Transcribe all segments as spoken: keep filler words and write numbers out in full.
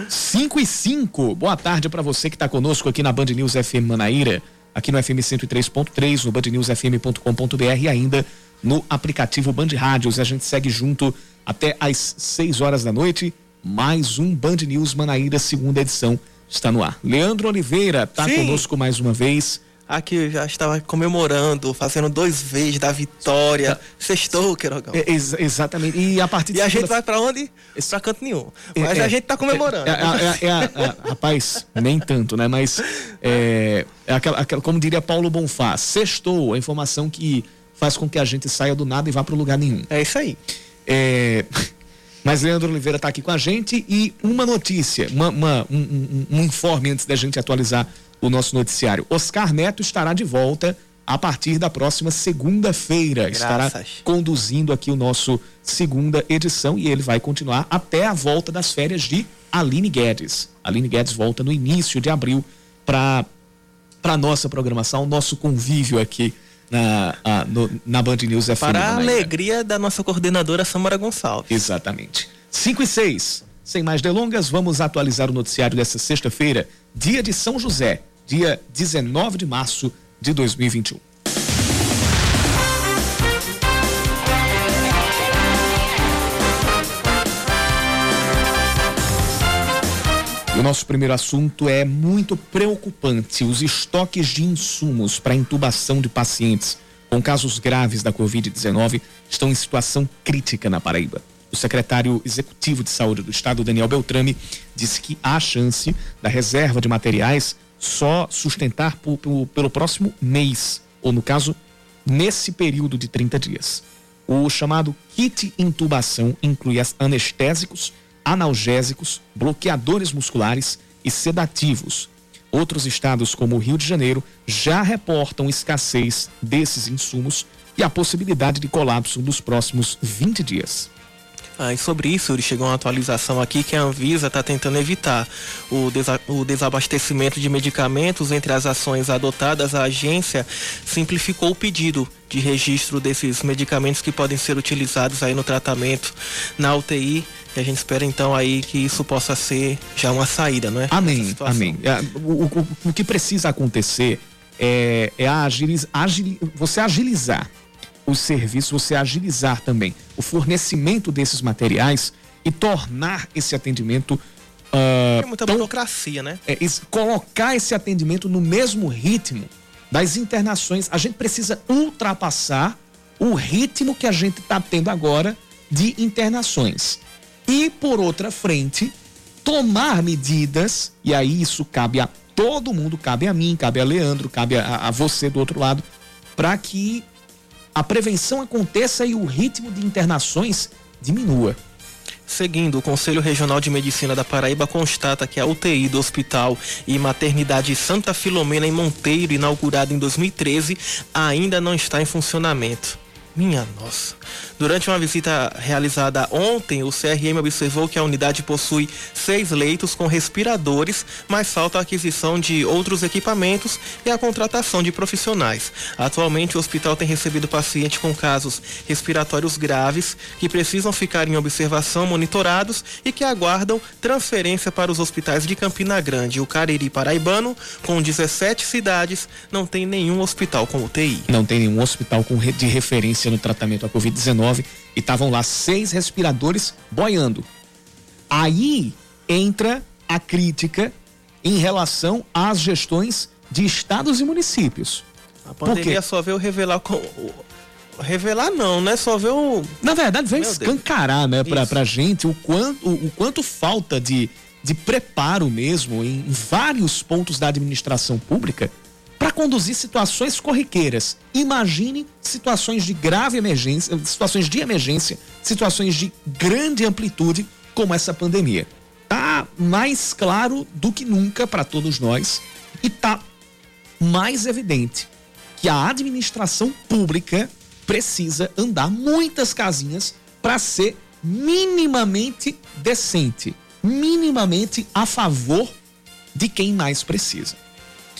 cinco e cinco. Boa tarde para você que está conosco aqui na Band News F M Manaíra, aqui no F M cento e três ponto três, no band news f m ponto com ponto b r e ainda no aplicativo Band Rádios. A gente segue junto até às seis horas da noite. Mais um Band News Manaíra, segunda edição, está no ar. Leandro Oliveira está conosco mais uma vez. Aqui eu já estava comemorando, fazendo dois vezes da vitória. Sextou, Queirogão. É, ex- exatamente. E a partir de E a segunda... gente vai pra onde? Esse... Pra canto nenhum. Mas é, a gente tá comemorando. É, é, é, é, é, rapaz, nem tanto, né? Mas é, é aquela, aquela, como diria Paulo Bonfá, sextou, a informação que faz com que a gente saia do nada e vá para lugar nenhum. É isso aí. É, mas Leandro Oliveira está aqui com a gente e uma notícia, uma, uma, um, um, um informe antes da gente atualizar o nosso noticiário. Oscar Neto estará de volta a partir da próxima segunda-feira. Graças. Estará conduzindo aqui o nosso segunda edição e ele vai continuar até a volta das férias de Aline Guedes. Aline Guedes volta no início de abril para para nossa programação, nosso convívio aqui na, a, no, na Band News F M. Para a alegria da nossa coordenadora Samara Gonçalves. Exatamente. cinco e seis. Sem mais delongas, vamos atualizar o noticiário dessa sexta-feira, dia de São José, dia dezenove de março de dois mil e vinte e um. E o nosso primeiro assunto é muito preocupante. Os estoques de insumos para intubação de pacientes com casos graves da covid dezenove estão em situação crítica na Paraíba. O secretário executivo de saúde do estado, Daniel Beltrame, disse que há chance da reserva de materiais só sustentar por, por, pelo próximo mês, ou no caso, nesse período de trinta dias. O chamado kit intubação inclui anestésicos, analgésicos, bloqueadores musculares e sedativos. Outros estados, como o Rio de Janeiro, já reportam escassez desses insumos e a possibilidade de colapso nos próximos vinte dias. Ah, e sobre isso, chegou uma atualização aqui que a Anvisa está tentando evitar o, desa- o desabastecimento de medicamentos. Entre as ações adotadas, a agência simplificou o pedido de registro desses medicamentos que podem ser utilizados aí no tratamento na U T I. E a gente espera então aí que isso possa ser já uma saída, não é? Amém, amém. O, o, o que precisa acontecer é, é agiliz, agil, você agilizar os serviços, você agilizar também o fornecimento desses materiais e tornar esse atendimento uh, é muita tão, burocracia, né? É, esse, colocar esse atendimento no mesmo ritmo das internações. A gente precisa ultrapassar o ritmo que a gente está tendo agora de internações. E, por outra frente, tomar medidas, e aí isso cabe a todo mundo, cabe a mim, cabe a Leandro, cabe a, a você do outro lado, para que a prevenção aconteça e o ritmo de internações diminua. Seguindo, o Conselho Regional de Medicina da Paraíba constata que a U T I do Hospital e Maternidade Santa Filomena em Monteiro, inaugurada em dois mil e treze, ainda não está em funcionamento. Minha nossa. Durante uma visita realizada ontem, o C R M observou que a unidade possui seis leitos com respiradores, mas falta a aquisição de outros equipamentos e a contratação de profissionais. Atualmente, o hospital tem recebido pacientes com casos respiratórios graves que precisam ficar em observação, monitorados e que aguardam transferência para os hospitais de Campina Grande. O Cariri paraibano, com dezessete cidades, não tem nenhum hospital com U T I. Não tem nenhum hospital com re- de referência no tratamento à covid dezenove e estavam lá seis respiradores boiando. Aí entra a crítica em relação às gestões de estados e municípios. A pandemia só veio revelar com... revelar não, né? Só veio... Na verdade, veio escancarar, né, pra, pra gente o quanto, o, o quanto falta de, de preparo mesmo em vários pontos da administração pública para conduzir situações corriqueiras. Imagine situações de grave emergência, situações de emergência, situações de grande amplitude como essa pandemia. Tá mais claro do que nunca para todos nós e tá mais evidente que a administração pública precisa andar muitas casinhas para ser minimamente decente, minimamente a favor de quem mais precisa.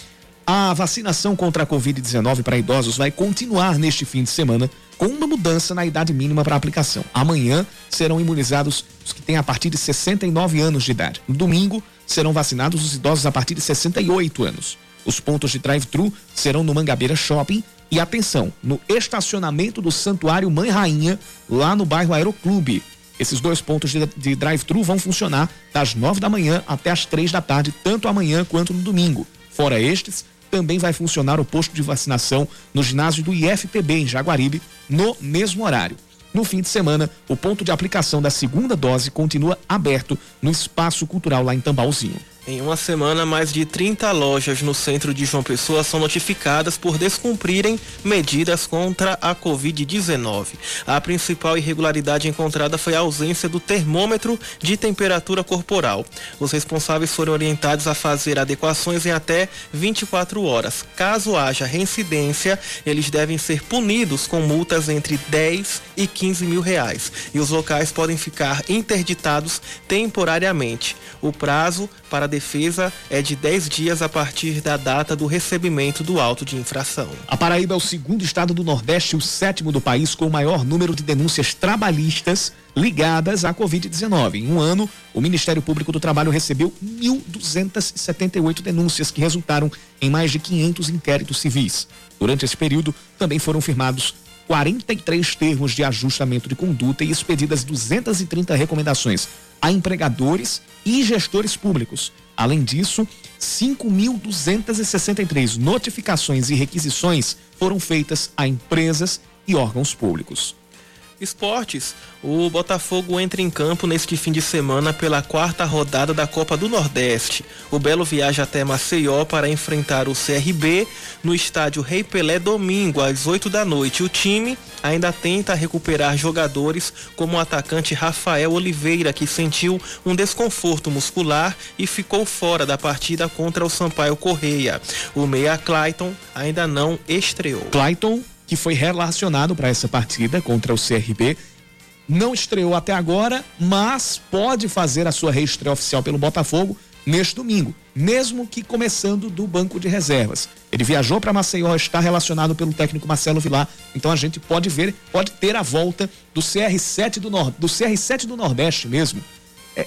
A vacinação contra a covid dezenove para idosos vai continuar neste fim de semana com uma mudança na idade mínima para aplicação. Amanhã serão imunizados os que têm a partir de sessenta e nove anos de idade. No domingo serão vacinados os idosos a partir de sessenta e oito anos. Os pontos de drive-thru serão no Mangabeira Shopping e, atenção, no estacionamento do Santuário Mãe Rainha, lá no bairro Aeroclube. Esses dois pontos de, de drive-thru vão funcionar das nove da manhã até as três da tarde, tanto amanhã quanto no domingo. Fora estes, também vai funcionar o posto de vacinação no ginásio do I F P B, em Jaguaribe, no mesmo horário. No fim de semana, o ponto de aplicação da segunda dose continua aberto no Espaço Cultural lá em Tambalzinho. Em uma semana, mais de trinta lojas no centro de João Pessoa são notificadas por descumprirem medidas contra a covid dezenove. A principal irregularidade encontrada foi a ausência do termômetro de temperatura corporal. Os responsáveis foram orientados a fazer adequações em até vinte e quatro horas. Caso haja reincidência, eles devem ser punidos com multas entre dez e quinze mil reais. E os locais podem ficar interditados temporariamente. O prazo para a defesa é de dez dias a partir da data do recebimento do auto de infração. A Paraíba é o segundo estado do Nordeste e o sétimo do país com o maior número de denúncias trabalhistas ligadas à covid dezenove. Em um ano, o Ministério Público do Trabalho recebeu mil duzentas e setenta e oito denúncias que resultaram em mais de quinhentos inquéritos civis. Durante esse período, também foram firmados quarenta e três termos de ajustamento de conduta e expedidas duzentas e trinta recomendações a empregadores e gestores públicos. Além disso, cinco mil duzentas e sessenta e três notificações e requisições foram feitas a empresas e órgãos públicos. Esportes. O Botafogo entra em campo neste fim de semana pela quarta rodada da Copa do Nordeste. O Belo viaja até Maceió para enfrentar o C R B no estádio Rei Pelé domingo às oito da noite. O time ainda tenta recuperar jogadores como o atacante Rafael Oliveira, que sentiu um desconforto muscular e ficou fora da partida contra o Sampaio Correia. O meia Clayton ainda não estreou. Clayton, que foi relacionado para essa partida contra o C R B, não estreou até agora, mas pode fazer a sua reestreia oficial pelo Botafogo neste domingo, mesmo que começando do banco de reservas. Ele viajou para Maceió, está relacionado pelo técnico Marcelo Vilar, então a gente pode ver, pode ter a volta do C R sete do, Nord, do C R sete do Nordeste mesmo. É,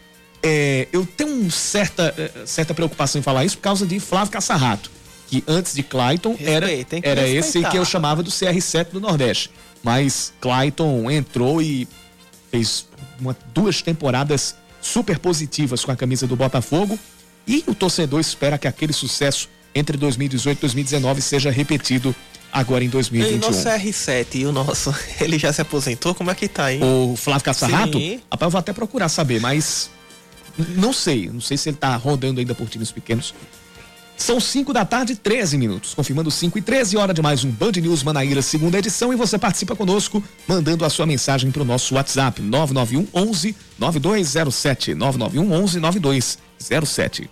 é, eu tenho um certa, certa preocupação em falar isso por causa de Flávio Cassarrato, que antes de Clayton era, era esse que eu chamava do C R sete do Nordeste. Mas Clayton entrou e fez uma, duas temporadas super positivas com a camisa do Botafogo e o torcedor espera que aquele sucesso entre dois mil e dezoito e dois mil e dezenove seja repetido agora em dois mil e vinte e um. E o nosso C R sete e o nosso, ele já se aposentou? Como é que tá aí? O Flávio Cassarrato? Rapaz, eu vou até procurar saber, mas não sei, não sei se ele tá rodando ainda por times pequenos. São cinco da tarde, treze minutos. Confirmando cinco e treze, hora de mais um Band News Manaíra, segunda edição. E você participa conosco, mandando a sua mensagem para o nosso WhatsApp, nove nove um, onze, nove dois zero sete. nove nove um, onze, nove dois zero sete.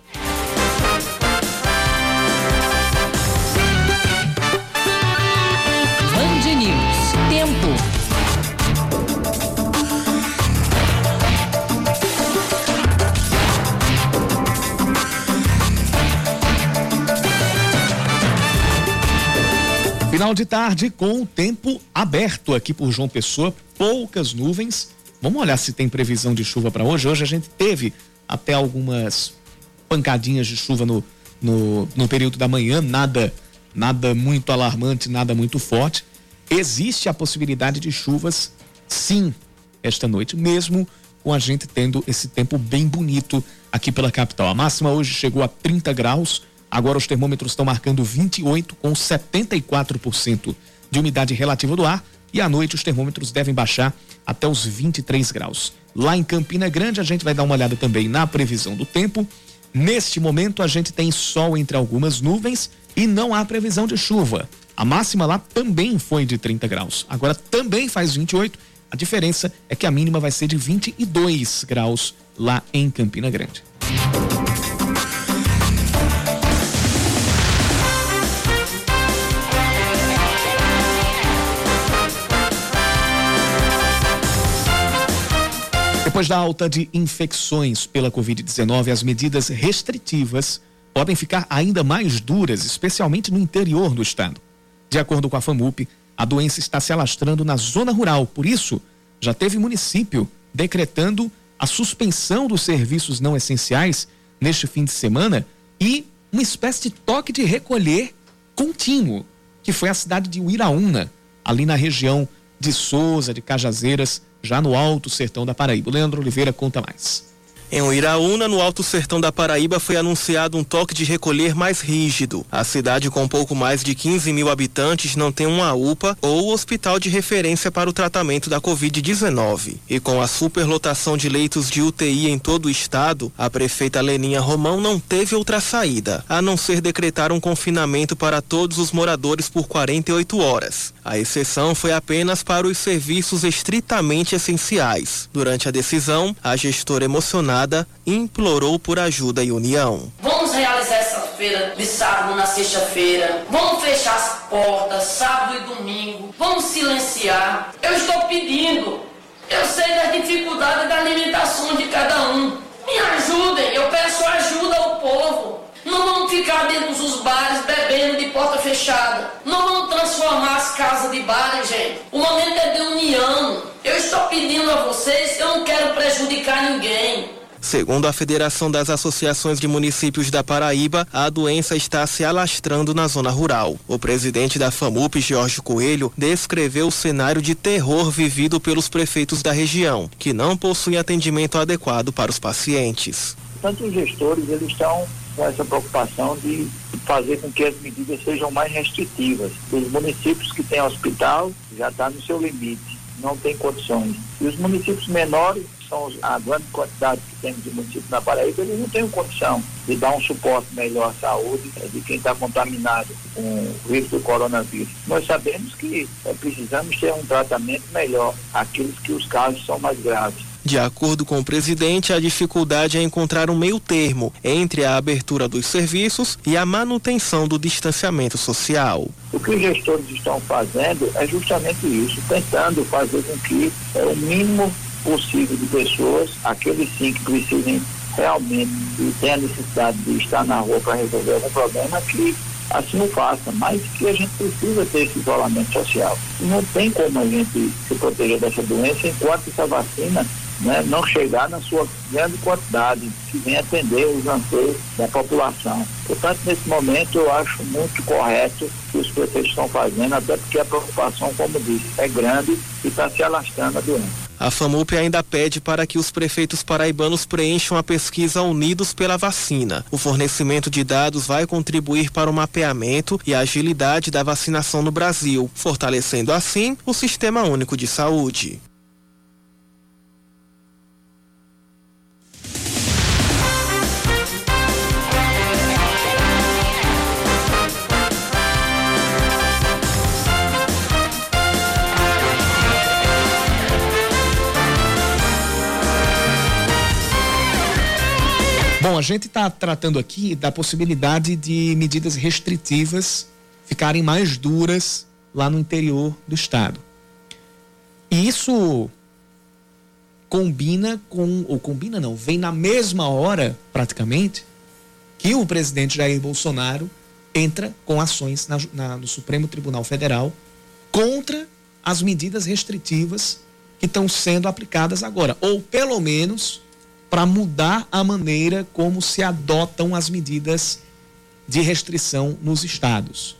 Band News, tempo. Final de tarde com o tempo aberto aqui por João Pessoa, poucas nuvens. Vamos olhar se tem previsão de chuva para hoje. Hoje a gente teve até algumas pancadinhas de chuva no, no, no período da manhã, nada, nada muito alarmante, nada muito forte. Existe a possibilidade de chuvas, sim, esta noite, mesmo com a gente tendo esse tempo bem bonito aqui pela capital. A máxima hoje chegou a trinta graus. Agora os termômetros estão marcando vinte e oito com setenta e quatro por cento de umidade relativa do ar e à noite os termômetros devem baixar até os vinte e três graus. Lá em Campina Grande a gente vai dar uma olhada também na previsão do tempo. Neste momento a gente tem sol entre algumas nuvens e não há previsão de chuva. A máxima lá também foi de trinta graus. Agora também faz vinte e oito. A diferença é que a mínima vai ser de vinte e dois graus lá em Campina Grande. Depois da alta de infecções pela covid dezenove, as medidas restritivas podem ficar ainda mais duras, especialmente no interior do estado. De acordo com a FAMUP, a doença está se alastrando na zona rural, por isso já teve município decretando a suspensão dos serviços não essenciais neste fim de semana e uma espécie de toque de recolher contínuo, que foi a cidade de Uiraúna, ali na região de Souza, de Cajazeiras, já no Alto Sertão da Paraíba. O Leandro Oliveira conta mais. Em Uiraúna, no Alto Sertão da Paraíba, foi anunciado um toque de recolher mais rígido. A cidade, com pouco mais de quinze mil habitantes, não tem uma U P A ou hospital de referência para o tratamento da covid dezenove. E com a superlotação de leitos de U T I em todo o estado, a prefeita Leninha Romão não teve outra saída, a não ser decretar um confinamento para todos os moradores por quarenta e oito horas. A exceção foi apenas para os serviços estritamente essenciais. Durante a decisão, a gestora emocionada implorou por ajuda e união. Vamos realizar essa feira de sábado na sexta-feira. Vamos fechar as portas sábado e domingo. Vamos silenciar. Eu estou pedindo. Eu sei das dificuldades da alimentação de cada um. Me ajudem. Eu peço ajuda ao povo. Não vamos ficar dentro dos bares bebendo de porta fechada. Não vamos transformar as casas de bares, gente. O momento é de união. Eu estou pedindo a vocês. Eu não quero prejudicar ninguém. Segundo a Federação das Associações de Municípios da Paraíba, a doença está se alastrando na zona rural. O presidente da FAMUP, Jorge Coelho, descreveu o cenário de terror vivido pelos prefeitos da região, que não possuem atendimento adequado para os pacientes. Tanto os gestores, eles estão com essa preocupação de fazer com que as medidas sejam mais restritivas. Os municípios que têm hospital já está no seu limite, não tem condições. E os municípios menores, são a grande quantidade que temos de municípios na Paraíba, eles não têm condição de dar um suporte melhor à saúde de quem está contaminado com o vírus do coronavírus. Nós sabemos que é, precisamos ter um tratamento melhor àqueles que os casos são mais graves. De acordo com o presidente, a dificuldade é encontrar um meio termo entre a abertura dos serviços e a manutenção do distanciamento social. O que os gestores estão fazendo é justamente isso, tentando fazer com que é, o mínimo possível de pessoas, aqueles sim que precisem realmente e têm a necessidade de estar na rua para resolver algum problema, que assim o faça, mas que a gente precisa ter esse isolamento social. Não tem como a gente se proteger dessa doença enquanto essa vacina, né, não chegar na sua grande quantidade, que vem atender os anseios da população. Portanto, nesse momento, eu acho muito correto o que os prefeitos estão fazendo, até porque a preocupação, como disse, é grande e está se alastrando a doença. A FAMUP ainda pede para que os prefeitos paraibanos preencham a pesquisa Unidos pela Vacina. O fornecimento de dados vai contribuir para o mapeamento e a agilidade da vacinação no Brasil, fortalecendo assim o Sistema Único de Saúde. Bom, a gente está tratando aqui da possibilidade de medidas restritivas ficarem mais duras lá no interior do estado. E isso combina com, ou combina não, vem na mesma hora, praticamente, que o presidente Jair Bolsonaro entra com ações na, na, no Supremo Tribunal Federal contra as medidas restritivas que estão sendo aplicadas agora, ou pelo menos para mudar a maneira como se adotam as medidas de restrição nos estados.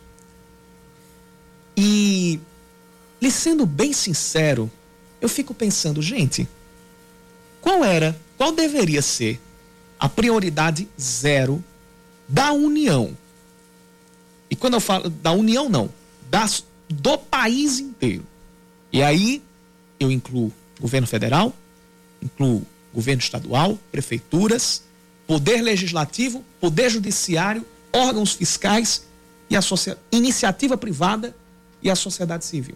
E, lhe sendo bem sincero, eu fico pensando, gente, qual era, qual deveria ser a prioridade zero da União? E quando eu falo da União, não, das, do país inteiro. E aí eu incluo governo federal, incluo governo estadual, prefeituras, poder legislativo, poder judiciário, órgãos fiscais e a iniciativa privada e a sociedade civil.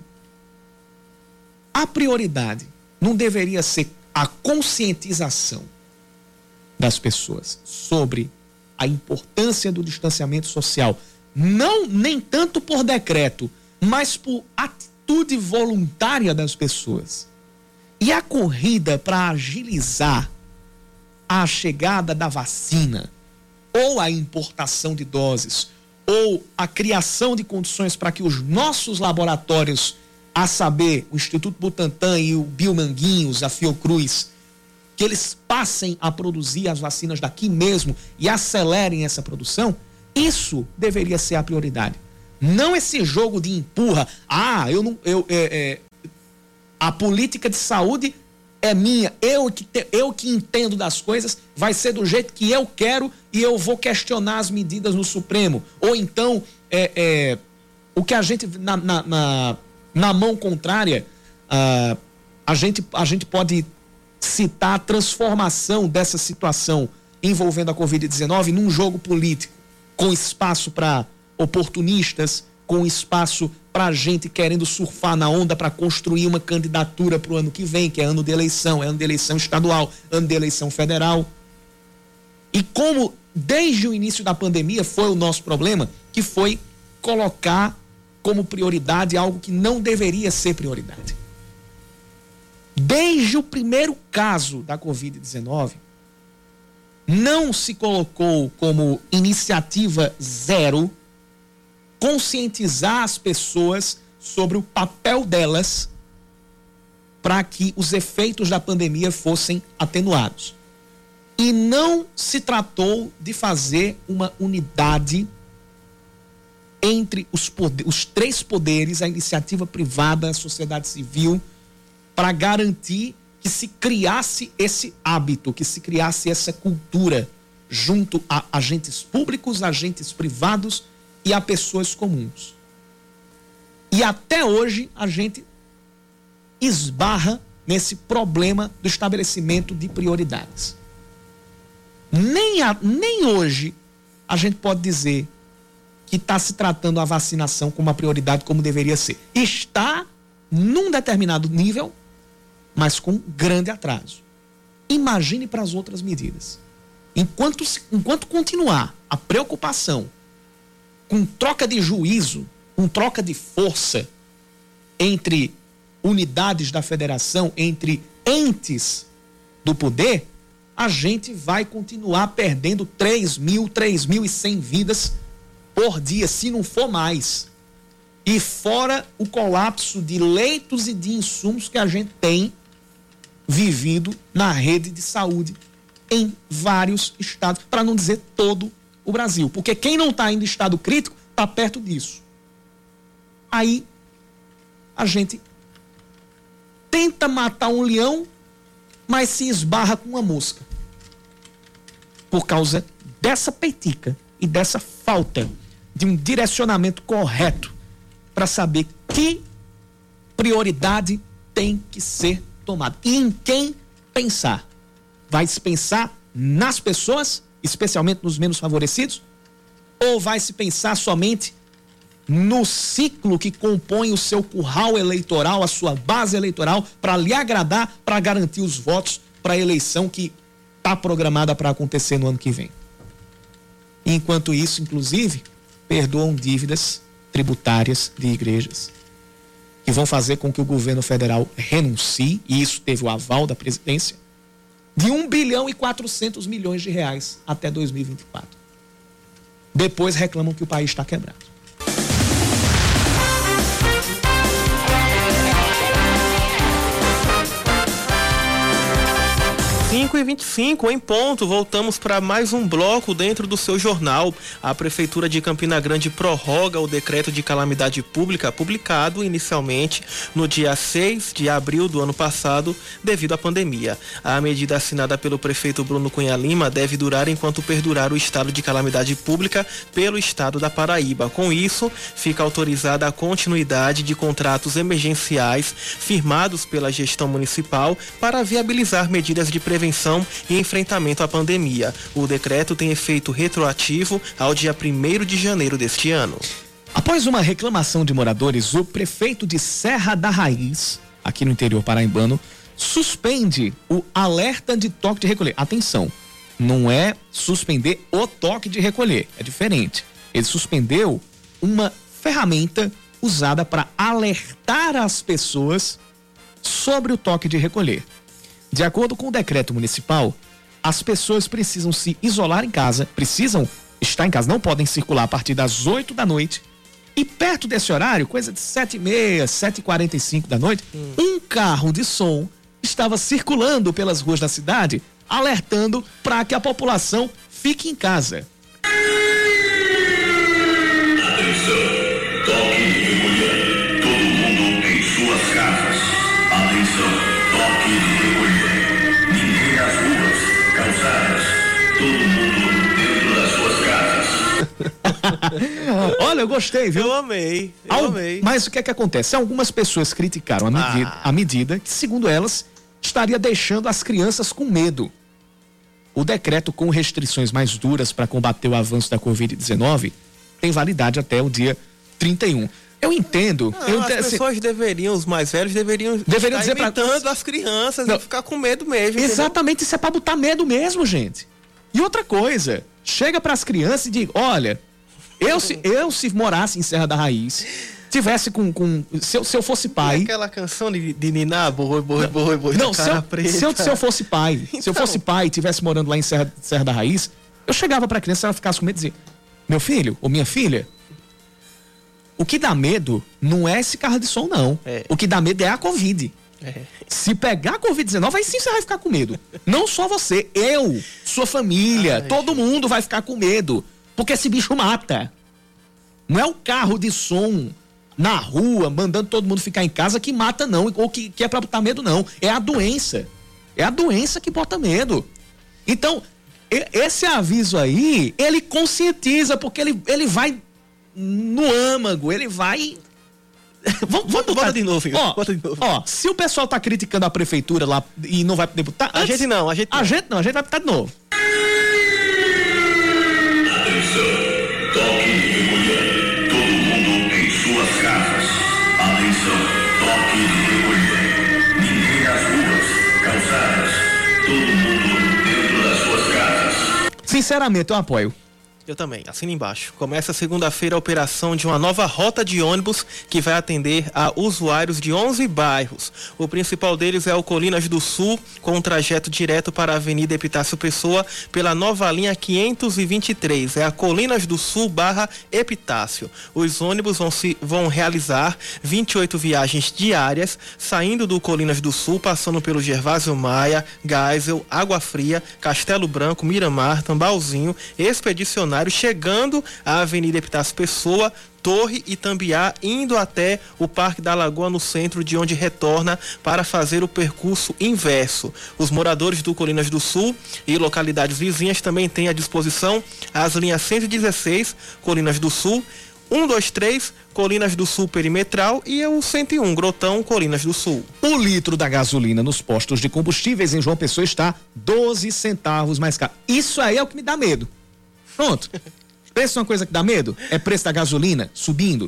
A prioridade não deveria ser a conscientização das pessoas sobre a importância do distanciamento social, não nem tanto por decreto, mas por atitude voluntária das pessoas. E a corrida para agilizar a chegada da vacina, ou a importação de doses, ou a criação de condições para que os nossos laboratórios, a saber, o Instituto Butantan e o Biomanguinhos, a Fiocruz, que eles passem a produzir as vacinas daqui mesmo e acelerem essa produção, isso deveria ser a prioridade. Não esse jogo de empurra, ah, eu não, eu, é, é, a política de saúde é minha, eu que, te, eu que entendo das coisas, vai ser do jeito que eu quero e eu vou questionar as medidas no Supremo. Ou então, é, é, o que a gente, na, na, na, na mão contrária, uh, a, gente, a gente pode citar a transformação dessa situação envolvendo a covid dezenove num jogo político, com espaço para oportunistas, com espaço para gente querendo surfar na onda para construir uma candidatura para o ano que vem, que é ano de eleição, é ano de eleição estadual, ano de eleição federal. E como desde o início da pandemia foi o nosso problema, que foi colocar como prioridade algo que não deveria ser prioridade. Desde o primeiro caso da covid dezenove, não se colocou como iniciativa zero conscientizar as pessoas sobre o papel delas para que os efeitos da pandemia fossem atenuados. E não se tratou de fazer uma unidade entre os, poder, os três poderes, a iniciativa privada, a sociedade civil, para garantir que se criasse esse hábito, que se criasse essa cultura junto a agentes públicos, agentes privados e a pessoas comuns. E até hoje a gente esbarra nesse problema do estabelecimento de prioridades. Nem, a, nem hoje a gente pode dizer que está se tratando a vacinação como uma prioridade como deveria ser. Está num determinado nível, mas com grande atraso. Imagine para as outras medidas. Enquanto, enquanto continuar a preocupação com troca de juízo, com troca de força entre unidades da federação, entre entes do poder, a gente vai continuar perdendo três mil, três mil e cem vidas por dia, se não for mais. E fora o colapso de leitos e de insumos que a gente tem vivido na rede de saúde em vários estados, para não dizer todo o Brasil. Porque quem não está em estado crítico está perto disso. Aí a gente tenta matar um leão, mas se esbarra com uma mosca. Por causa dessa petica e dessa falta de um direcionamento correto para saber que prioridade tem que ser tomada e em quem pensar. Vai se pensar nas pessoas, especialmente nos menos favorecidos, ou vai se pensar somente no ciclo que compõe o seu curral eleitoral, a sua base eleitoral, para lhe agradar, para garantir os votos para a eleição que está programada para acontecer no ano que vem? Enquanto isso, inclusive, perdoam dívidas tributárias de igrejas, que vão fazer com que o governo federal renuncie, e isso teve o aval da presidência, de um bilhão e quatrocentos milhões de reais até dois mil e vinte e quatro. Depois reclamam que o país está quebrado. cinco e vinte e cinco, em ponto, voltamos para mais um bloco dentro do seu jornal. A Prefeitura de Campina Grande prorroga o decreto de calamidade pública publicado inicialmente no dia seis de abril do ano passado devido à pandemia. A medida assinada pelo prefeito Bruno Cunha Lima deve durar enquanto perdurar o estado de calamidade pública pelo estado da Paraíba. Com isso, fica autorizada a continuidade de contratos emergenciais firmados pela gestão municipal para viabilizar medidas de prevenção e enfrentamento à pandemia. O decreto tem efeito retroativo ao dia primeiro de janeiro deste ano. Após uma reclamação de moradores, o prefeito de Serra da Raiz, aqui no interior paraibano, suspende o alerta de toque de recolher. Atenção, não é suspender o toque de recolher, é diferente. Ele suspendeu uma ferramenta usada para alertar as pessoas sobre o toque de recolher. De acordo com o decreto municipal, as pessoas precisam se isolar em casa, precisam estar em casa, não podem circular a partir das oito da noite. E perto desse horário, coisa de sete e meia, sete e quarenta e cinco da noite, hum. um carro de som estava circulando pelas ruas da cidade, alertando para que a população fique em casa. Atenção, toque de recolher, todo mundo em suas casas. Atenção, toque de recolher, ninguém nas ruas, calçadas, todo mundo dentro das suas casas. Olha, eu gostei, viu? Eu amei, eu Al... amei. Mas o que é que acontece? Algumas pessoas criticaram a medida, ah. a medida que, segundo elas, estaria deixando as crianças com medo. O decreto com restrições mais duras para combater o avanço da covid dezenove tem validade até o dia trinta e um. Eu entendo. Não, eu as entendo, pessoas assim, deveriam, os mais velhos deveriam, deveriam estar dizer imitando pra... as crianças Não. e ficar com medo mesmo. Exatamente, entendeu? isso é para botar medo mesmo, gente. E outra coisa, chega para as crianças e diga, olha, eu se, eu se morasse em Serra da Raiz, tivesse com, com se, eu, se eu fosse pai... E aquela canção de, de Niná, boi, boi, boi, boi, não, se eu, se, eu, se eu fosse pai, então... se eu fosse pai e tivesse morando lá em Serra, Serra da Raiz, eu chegava para a criança e ela ficasse com medo e dizia, meu filho ou minha filha, o que dá medo não é esse carro de som, não. É. O que dá medo é a Covid. É. Se pegar a covid dezenove, aí sim você vai ficar com medo. Não só você, eu, sua família, Ai, todo gente. mundo vai ficar com medo. Porque esse bicho mata. Não é o carro de som na rua, mandando todo mundo ficar em casa que mata, não. Ou que, que é pra botar medo, não. É a doença. É a doença que bota medo. Então, esse aviso aí, ele conscientiza, porque ele, ele vai no âmago, ele vai... vamos, vamos botar de novo, ó, bota de novo. Ó, se o pessoal tá criticando a prefeitura lá e não vai poder botar... A antes, gente não, a gente não. A gente não, a gente vai botar de novo. Atenção, toque de recolher, todo mundo em suas casas. Atenção, toque de recolher, ninguém nas ruas, calçadas, todo mundo dentro das suas casas. Sinceramente, eu apoio. Eu também, assina embaixo. Começa segunda-feira a operação de uma nova rota de ônibus que vai atender a usuários de onze bairros. O principal deles é o Colinas do Sul, com um trajeto direto para a Avenida Epitácio Pessoa pela nova linha quinhentos e vinte e três. É a Colinas do Sul barra Epitácio. Os ônibus vão, se, vão realizar vinte e oito viagens diárias, saindo do Colinas do Sul, passando pelo Gervásio Maia, Geisel, Água Fria, Castelo Branco, Miramar, Tambalzinho, Expedicionário, chegando à Avenida Epitácio Pessoa, Torre e Tambiá, indo até o Parque da Lagoa no centro, de onde retorna para fazer o percurso inverso. Os moradores do Colinas do Sul e localidades vizinhas também têm à disposição as linhas cento e dezesseis, Colinas do Sul, cento e vinte e três, Colinas do Sul Perimetral, e o cento e um, Grotão, Colinas do Sul. O litro da gasolina nos postos de combustíveis em João Pessoa está doze centavos mais caro. Isso aí é o que me dá medo. Pronto. Pensa uma coisa que dá medo? É preço da gasolina subindo.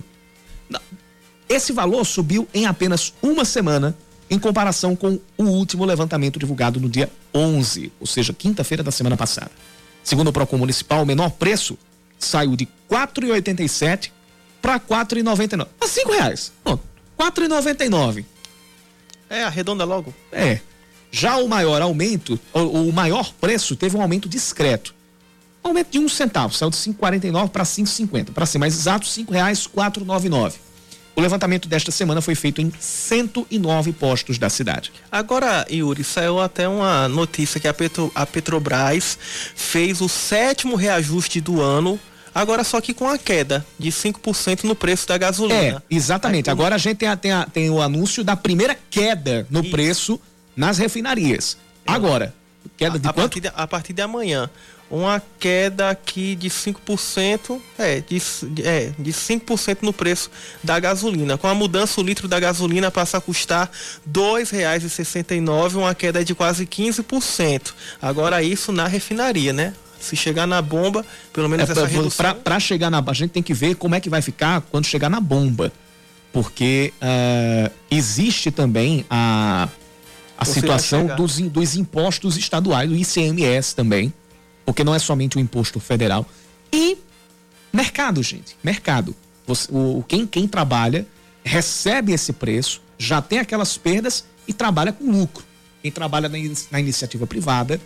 Esse valor subiu em apenas uma semana em comparação com o último levantamento divulgado no dia onze, ou seja, quinta-feira da semana passada. Segundo o Procon Municipal, o menor preço saiu de quatro reais e oitenta e sete centavos para quatro reais e noventa e nove centavos. A cinco reais. Pronto. quatro reais e noventa e nove centavos. É, arredonda logo. É. Já o maior aumento, o, o maior preço teve um aumento discreto. Aumento de um centavo, saiu de cinco reais e quarenta e nove centavos para cinco reais e cinquenta centavos. Para ser mais exato, cinco reais quatrocentos e noventa e nove centavos. O levantamento desta semana foi feito em cento e nove postos da cidade. Agora, Yuri, saiu até uma notícia que a, Petro, a Petrobras fez o sétimo reajuste do ano, agora só que com a queda de cinco por cento no preço da gasolina. É, exatamente. Aí, agora a gente tem, a, tem, a, tem o anúncio da primeira queda no Isso. preço nas refinarias. É. Agora, queda de a, a quanto? Partir de, a partir de amanhã. Uma queda aqui de cinco por cento, é, de, é, de cinco por cento no preço da gasolina. Com a mudança, o litro da gasolina passa a custar dois reais e sessenta e nove centavos, uma queda de quase quinze por cento. Agora isso na refinaria, né? Se chegar na bomba, pelo menos é, essa redução... Para chegar na... A gente tem que ver como é que vai ficar quando chegar na bomba. Porque uh, existe também a, a situação dos, dos impostos estaduais, do I C M S também. Porque não é somente o imposto federal. E mercado, gente. Mercado. Você, o, quem, quem trabalha recebe esse preço, já tem aquelas perdas e trabalha com lucro. Quem trabalha na, na iniciativa privada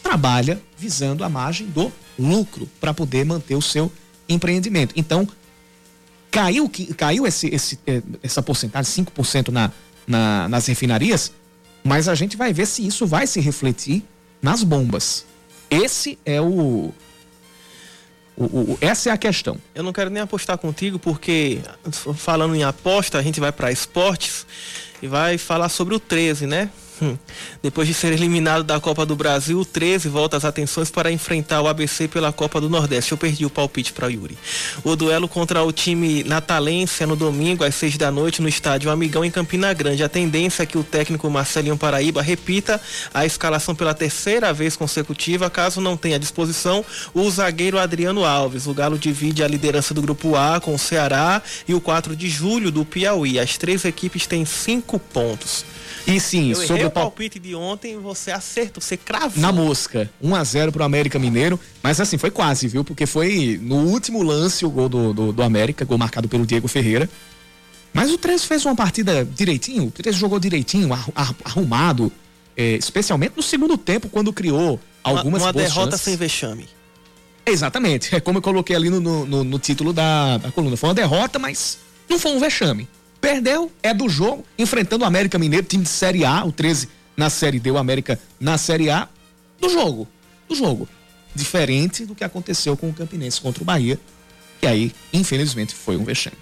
trabalha visando a margem do lucro para poder manter o seu empreendimento. Então, caiu, caiu esse, esse, essa porcentagem, cinco por cento na, na, nas refinarias, mas a gente vai ver se isso vai se refletir nas bombas. Esse é o... O, o, essa é a questão. Eu não quero nem apostar contigo, porque falando em aposta, a gente vai para esportes e vai falar sobre o treze, né? Hum. Depois de ser eliminado da Copa do Brasil, o treze volta as atenções para enfrentar o A B C pela Copa do Nordeste. Eu perdi o palpite para o Yuri. O duelo contra o time natalense é no domingo às seis da noite no estádio Amigão em Campina Grande. A tendência é que o técnico Marcelinho Paraíba repita a escalação pela terceira vez consecutiva, caso não tenha à disposição o zagueiro Adriano Alves. O Galo divide a liderança do grupo A com o Ceará e o quatro de julho do Piauí. As três equipes têm cinco pontos. E sim, eu sobre errei o o palpite de ontem, você acertou, você cravou. Na mosca, um a zero pro América Mineiro, mas assim, foi quase, viu? Porque foi no último lance o gol do, do, do América, gol marcado pelo Diego Ferreira. Mas o treze fez uma partida direitinho, o treze jogou direitinho, arrumado, é, especialmente no segundo tempo, quando criou algumas uma, uma boas derrota chances. sem vexame. Exatamente, é como eu coloquei ali no, no, no título da, da coluna. Foi uma derrota, mas não foi um vexame. Perdeu, é do jogo, enfrentando o América Mineiro, time de Série A, o treze na Série D, o América na Série A, do jogo, do jogo. Diferente do que aconteceu com o Campinense contra o Bahia, que aí, infelizmente, foi um vexame.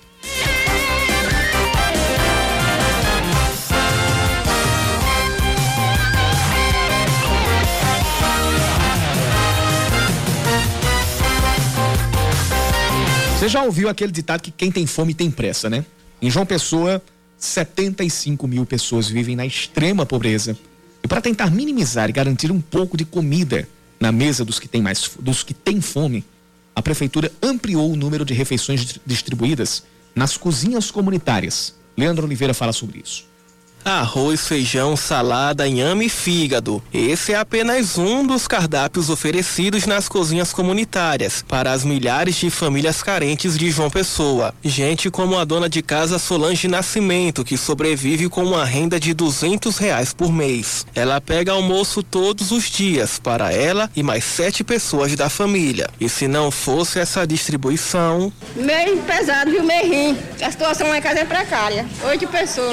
Você já ouviu aquele ditado que quem tem fome tem pressa, né? Em João Pessoa, setenta e cinco mil pessoas vivem na extrema pobreza. E para tentar minimizar e garantir um pouco de comida na mesa dos que têm mais, dos que têm fome, a prefeitura ampliou o número de refeições distribuídas nas cozinhas comunitárias. Leandro Oliveira fala sobre isso. Arroz, feijão, salada, inhame e fígado. Esse é apenas um dos cardápios oferecidos nas cozinhas comunitárias para as milhares de famílias carentes de João Pessoa. Gente como a dona de casa Solange Nascimento, que sobrevive com uma renda de duzentos reais por mês. Ela pega almoço todos os dias para ela e mais sete pessoas da família. E se não fosse essa distribuição... Meio pesado, viu? Meio ruim. A situação lá em casa é precária. Oito pessoas.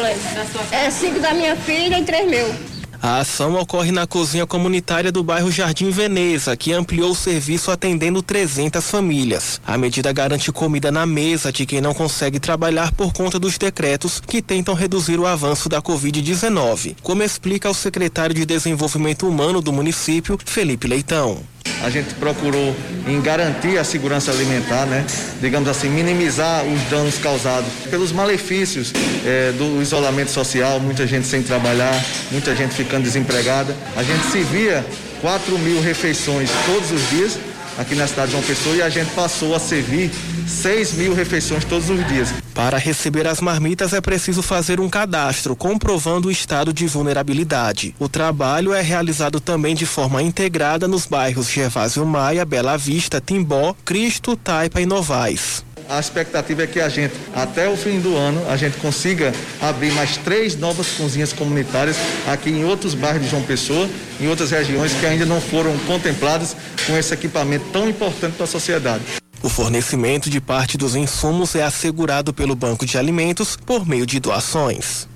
É cinco da minha filha e três meu. A ação ocorre na cozinha comunitária do bairro Jardim Veneza, que ampliou o serviço atendendo trezentas famílias. A medida garante comida na mesa de quem não consegue trabalhar por conta dos decretos que tentam reduzir o avanço da covid dezenove, como explica o secretário de Desenvolvimento Humano do município, Felipe Leitão. A gente procurou em garantir a segurança alimentar, né? Digamos assim, minimizar os danos causados pelos malefícios eh, do isolamento social, muita gente sem trabalhar, muita gente ficando desempregada. A gente se via quatro mil refeições todos os dias aqui na cidade de João Pessoa e a gente passou a servir seis mil refeições todos os dias. Para receber as marmitas é preciso fazer um cadastro, comprovando o estado de vulnerabilidade. O trabalho é realizado também de forma integrada nos bairros Gervásio Maia, Bela Vista, Timbó, Cristo, Taipa e Novais. A expectativa é que a gente, até o fim do ano, a gente consiga abrir mais três novas cozinhas comunitárias aqui em outros bairros de João Pessoa, em outras regiões que ainda não foram contempladas com esse equipamento tão importante para a sociedade. O fornecimento de parte dos insumos é assegurado pelo Banco de Alimentos por meio de doações.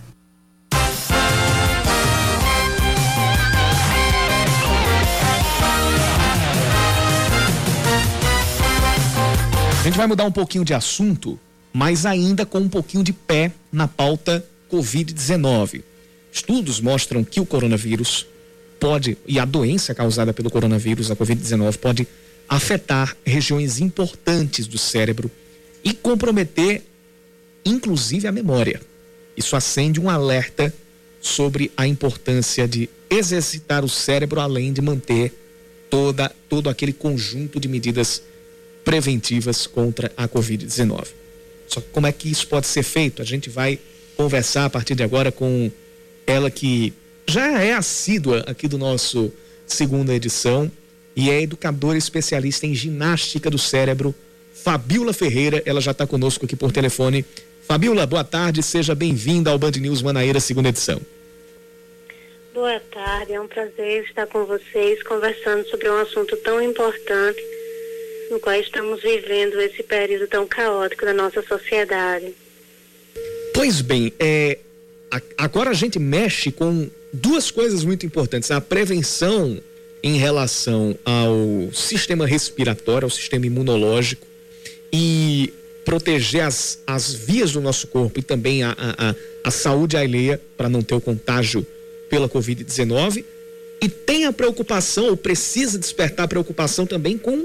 A gente vai mudar um pouquinho de assunto, mas ainda com um pouquinho de pé na pauta covid dezenove. Estudos mostram que o coronavírus pode, e a doença causada pelo coronavírus, a covid dezenove, pode afetar regiões importantes do cérebro e comprometer, inclusive, a memória. Isso acende um alerta sobre a importância de exercitar o cérebro, além de manter toda, todo aquele conjunto de medidas preventivas contra a covid dezenove. Só que como é que isso pode ser feito? A gente vai conversar a partir de agora com ela, que já é assídua aqui do nosso segunda edição e é educadora especialista em ginástica do cérebro, Fabíola Ferreira. Ela já está conosco aqui por telefone. Fabíola, boa tarde, seja bem-vinda ao Band News Manaíra, segunda edição. Boa tarde, é um prazer estar com vocês conversando sobre um assunto tão importante no qual estamos vivendo esse período tão caótico da nossa sociedade. Pois bem, é, a, agora a gente mexe com duas coisas muito importantes: a prevenção em relação ao sistema respiratório, ao sistema imunológico, e proteger as, as vias do nosso corpo e também a, a, a, a saúde alheia para não ter o contágio pela covid dezenove, e tem a preocupação, ou precisa despertar a preocupação também com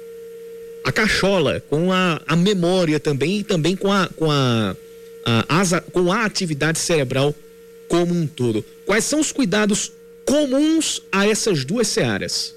a cachola, com a, a memória também, e também com a, com a, a, a, com a atividade cerebral como um todo. Quais são os cuidados comuns a essas duas searas?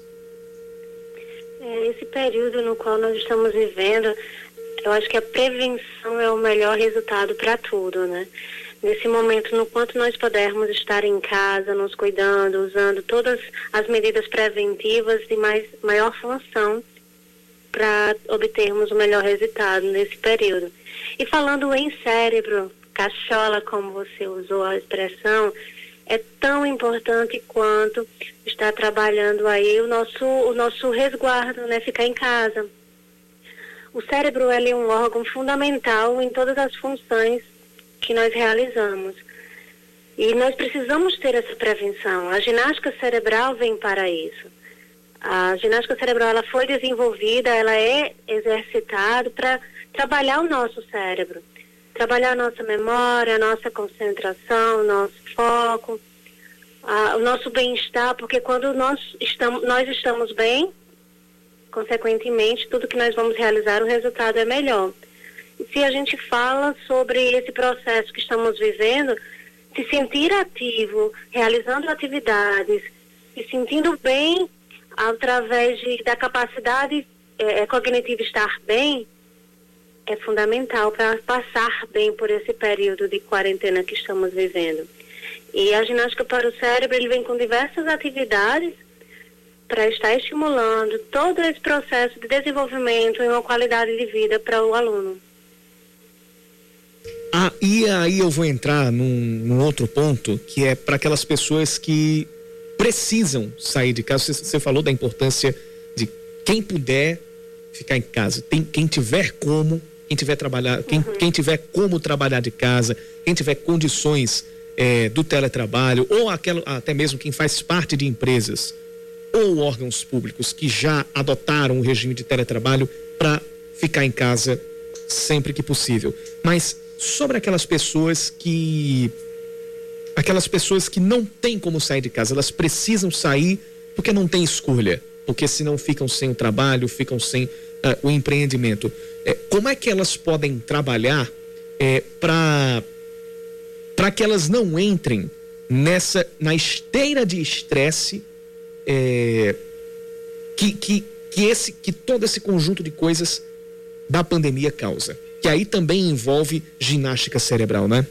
É, esse período no qual nós estamos vivendo, eu acho que a prevenção é o melhor resultado para tudo, né? Nesse momento, no quanto nós pudermos estar em casa, nos cuidando, usando todas as medidas preventivas de mais, maior função para obtermos o melhor resultado nesse período. E falando em cérebro, cachola, como você usou a expressão, é tão importante quanto estar trabalhando aí o nosso, o nosso resguardo, né? Ficar em casa. O cérebro, ele é um órgão fundamental em todas as funções que nós realizamos. E nós precisamos ter essa prevenção. A ginástica cerebral vem para isso. A ginástica cerebral, ela foi desenvolvida, ela é exercitada para trabalhar o nosso cérebro, trabalhar a nossa memória, a nossa concentração, o nosso foco, a, o nosso bem-estar, porque quando nós estamos, nós estamos bem, consequentemente, tudo que nós vamos realizar, o resultado é melhor. Se a gente fala sobre esse processo que estamos vivendo, se sentir ativo, realizando atividades, se sentindo bem através de, da capacidade é, cognitiva estar bem, é fundamental para passar bem por esse período de quarentena que estamos vivendo. E a ginástica para o cérebro, ele vem com diversas atividades para estar estimulando todo esse processo de desenvolvimento e uma qualidade de vida para o aluno. Ah, e aí eu vou entrar num, num outro ponto, que é para aquelas pessoas que precisam sair de casa. Você, você falou da importância de quem puder ficar em casa, tem, quem tiver como, quem tiver trabalhar, quem, uhum. quem tiver como trabalhar de casa, quem tiver condições é, do teletrabalho, ou aquela, até mesmo quem faz parte de empresas ou órgãos públicos que já adotaram o regime de teletrabalho para ficar em casa sempre que possível. Mas sobre aquelas pessoas que aquelas pessoas que não têm como sair de casa, elas precisam sair porque não tem escolha, porque senão ficam sem o trabalho, ficam sem uh, o empreendimento. É, como é que elas podem trabalhar é, para para que elas não entrem nessa na esteira de estresse é, que, que, que, esse, que todo esse conjunto de coisas da pandemia causa? Que aí também envolve ginástica cerebral, né?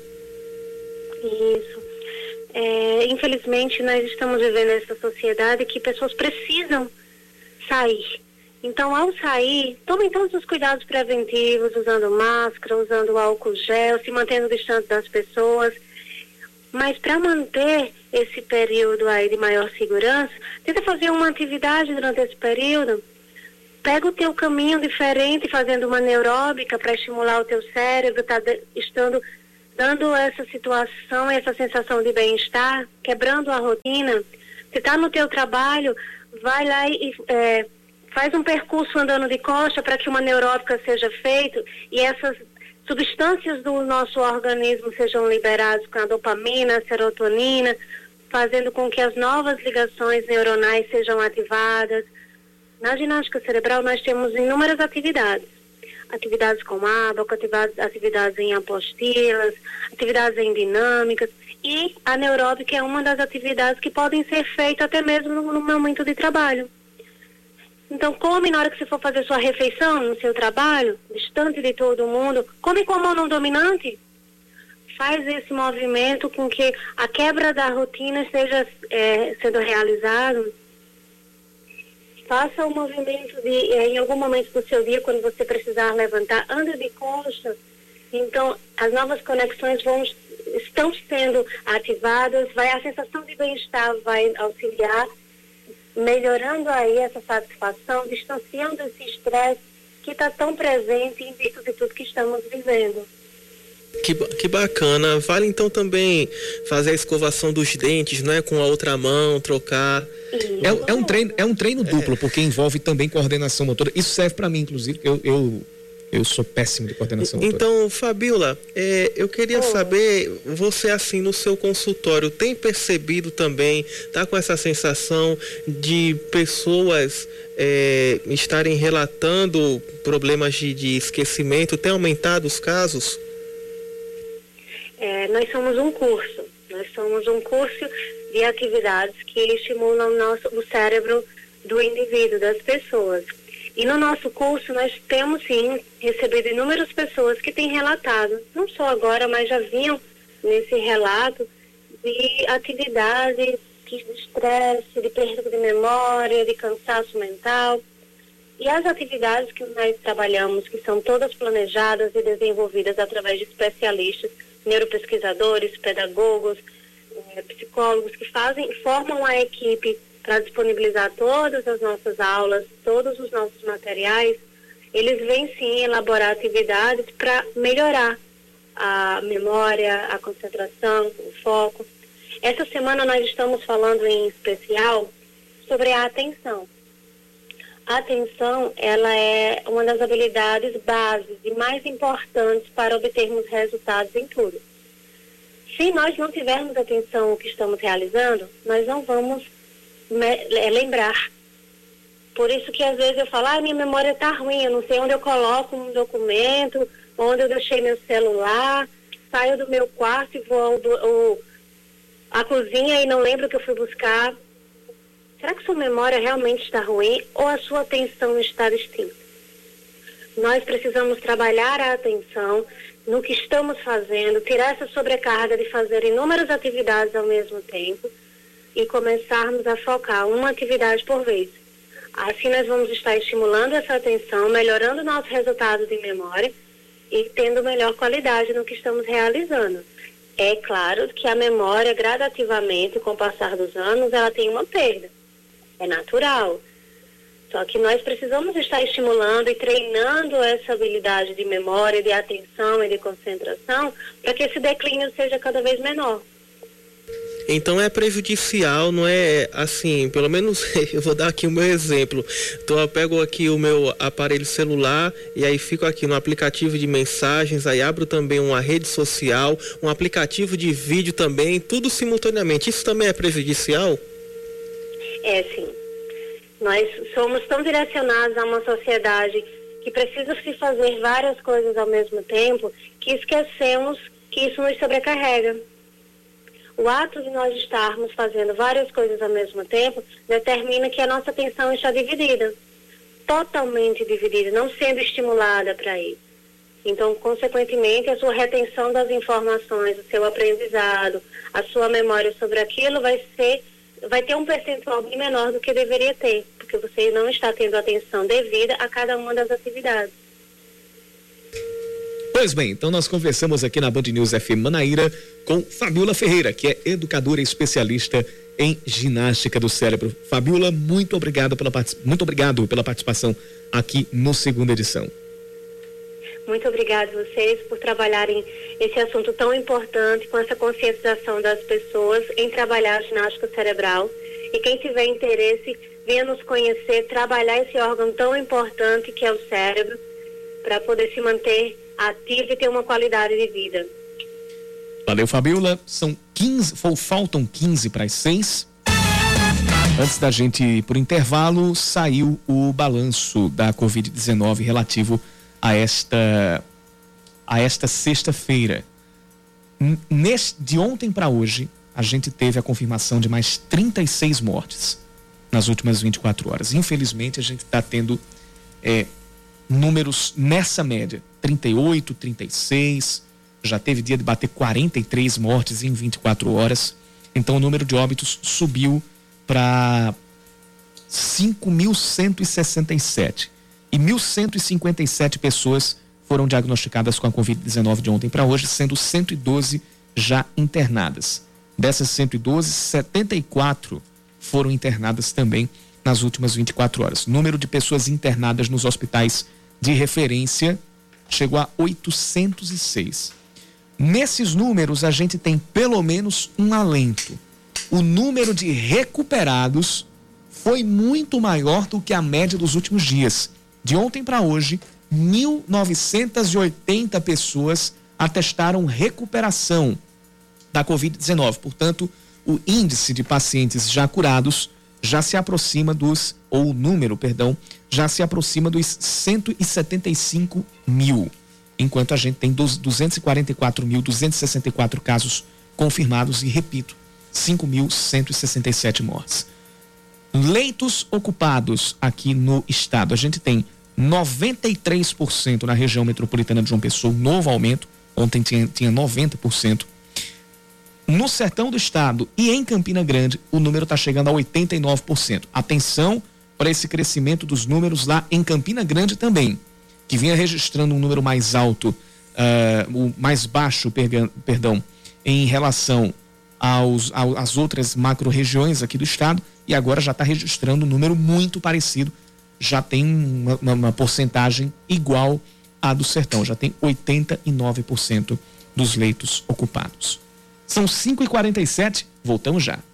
Isso. É, infelizmente, nós estamos vivendo essa sociedade que pessoas precisam sair. Então, ao sair, tomem todos os cuidados preventivos, usando máscara, usando álcool gel, se mantendo distante das pessoas. Mas para manter esse período aí de maior segurança, tenta fazer uma atividade durante esse período. Pega o teu caminho diferente, fazendo uma neuróbica para estimular o teu cérebro, tá de, estando, dando essa situação, essa sensação de bem-estar, quebrando a rotina. Você está no teu trabalho, vai lá e é, faz um percurso andando de costa para que uma neuróbica seja feita e essas substâncias do nosso organismo sejam liberadas com a dopamina, a serotonina, fazendo com que as novas ligações neuronais sejam ativadas. Na ginástica cerebral nós temos inúmeras atividades. Atividades com ábaco, atividades, atividades em apostilas, atividades em dinâmicas. E a neuróbica é uma das atividades que podem ser feitas até mesmo no, no momento de trabalho. Então, come na hora que você for fazer sua refeição no seu trabalho, distante de todo mundo, come com a mão não dominante. Faz esse movimento com que a quebra da rotina esteja é, sendo realizado. Faça o movimento de, em algum momento do seu dia, quando você precisar levantar, anda de costa. Então, as novas conexões vão, estão sendo ativadas, vai, a sensação de bem-estar vai auxiliar, melhorando aí essa satisfação, distanciando esse estresse que está tão presente em virtude de tudo que estamos vivendo. Que, que bacana. Vale então também fazer a escovação dos dentes, né? Com a outra mão, trocar. É, é um treino, é um treino duplo, é. porque envolve também coordenação motora. Isso serve para mim, inclusive, eu, eu, eu sou péssimo de coordenação motora. Então, Fabiola, é, eu queria oh. saber, você assim, no seu consultório, tem percebido também, tá com essa sensação de pessoas é, estarem relatando problemas de, de esquecimento? Tem aumentado os casos? É, nós somos um curso, nós somos um curso de atividades que estimulam o, nosso, o cérebro do indivíduo, das pessoas. E no nosso curso nós temos sim recebido inúmeras pessoas que têm relatado, não só agora, mas já vinham nesse relato de atividades de estresse, de perda de memória, de cansaço mental. E as atividades que nós trabalhamos, que são todas planejadas e desenvolvidas através de especialistas, neuropesquisadores, pedagogos, eh, psicólogos que fazem, formam a equipe para disponibilizar todas as nossas aulas, todos os nossos materiais. Eles vêm sim elaborar atividades para melhorar a memória, a concentração, o foco. Essa semana nós estamos falando em especial sobre a atenção. A atenção, ela é uma das habilidades bases e mais importantes para obtermos resultados em tudo. Se nós não tivermos atenção ao que estamos realizando, nós não vamos me- lembrar. Por isso que às vezes eu falo, ah, minha memória está ruim, eu não sei onde eu coloco um documento, onde eu deixei meu celular, saio do meu quarto e vou ao, à cozinha e não lembro o que eu fui buscar. Será que sua memória realmente está ruim ou a sua atenção está distinta? Nós precisamos trabalhar a atenção no que estamos fazendo, tirar essa sobrecarga de fazer inúmeras atividades ao mesmo tempo e começarmos a focar uma atividade por vez. Assim nós vamos estar estimulando essa atenção, melhorando o nosso resultado de memória e tendo melhor qualidade no que estamos realizando. É claro que a memória, gradativamente, com o passar dos anos, ela tem uma perda. É natural. Só que nós precisamos estar estimulando e treinando essa habilidade de memória, de atenção e de concentração para que esse declínio seja cada vez menor. Então é prejudicial, não é assim, pelo menos eu vou dar aqui o meu exemplo. Então eu pego aqui o meu aparelho celular e aí fico aqui no aplicativo de mensagens, aí abro também uma rede social, um aplicativo de vídeo também, tudo simultaneamente. Isso também é prejudicial? É, sim. Nós somos tão direcionados a uma sociedade que precisa se fazer várias coisas ao mesmo tempo que esquecemos que isso nos sobrecarrega. O ato de nós estarmos fazendo várias coisas ao mesmo tempo determina que a nossa atenção está dividida, totalmente dividida, não sendo estimulada para isso. Então, consequentemente, a sua retenção das informações, o seu aprendizado, a sua memória sobre aquilo vai ser vai ter um percentual bem menor do que deveria ter, porque você não está tendo atenção devida a cada uma das atividades. Pois bem, então nós conversamos aqui na Band News F M Manaíra com Fabiola Ferreira, que é educadora e especialista em ginástica do cérebro. Fabiola, muito obrigado pela, muito obrigado pela participação aqui no Segunda Edição. Muito obrigada a vocês por trabalharem esse assunto tão importante, com essa conscientização das pessoas em trabalhar a ginástica cerebral. E quem tiver interesse, venha nos conhecer, trabalhar esse órgão tão importante que é o cérebro, para poder se manter ativo e ter uma qualidade de vida. Valeu, Fabiola. São quinze, faltam quinze para as seis. Antes da gente ir por intervalo, saiu o balanço da covid dezenove relativo a esta a esta sexta-feira. Neste, de ontem para hoje, a gente teve a confirmação de mais trinta e seis mortes nas últimas vinte e quatro horas. Infelizmente, a gente está tendo é, números nessa média, trinta e oito, trinta e seis, já teve dia de bater quarenta e três mortes em vinte e quatro horas. Então o número de óbitos subiu para cinco mil cento e sessenta e sete. E mil cento e cinquenta e sete pessoas foram diagnosticadas com a covid dezenove de ontem para hoje, sendo cento e doze já internadas. Dessas cento e doze, setenta e quatro foram internadas também nas últimas vinte e quatro horas. O número de pessoas internadas nos hospitais de referência chegou a oitocentos e seis. Nesses números, a gente tem pelo menos um alento. O número de recuperados foi muito maior do que a média dos últimos dias. De ontem para hoje, mil novecentas e oitenta pessoas atestaram recuperação da covid dezenove. Portanto, o índice de pacientes já curados já se aproxima dos, ou o número, perdão, já se aproxima dos cento e setenta e cinco mil, enquanto a gente tem duzentos e quarenta e quatro mil, duzentos e sessenta e quatro casos confirmados e, repito, cinco mil cento e sessenta e sete mortes. Leitos ocupados aqui no estado, a gente tem noventa e três por cento na região metropolitana de João Pessoa, novo aumento, ontem tinha, tinha noventa por cento. No sertão do estado e em Campina Grande, o número está chegando a oitenta e nove por cento. Atenção para esse crescimento dos números lá em Campina Grande também, que vinha registrando um número mais alto, uh, o mais baixo, per, perdão, em relação aos, ao, às outras macro-regiões aqui do estado, e agora já está registrando um número muito parecido, já tem uma, uma, uma porcentagem igual à do sertão, já tem oitenta e nove por cento dos leitos ocupados. São cinco e quarenta e sete, voltamos já.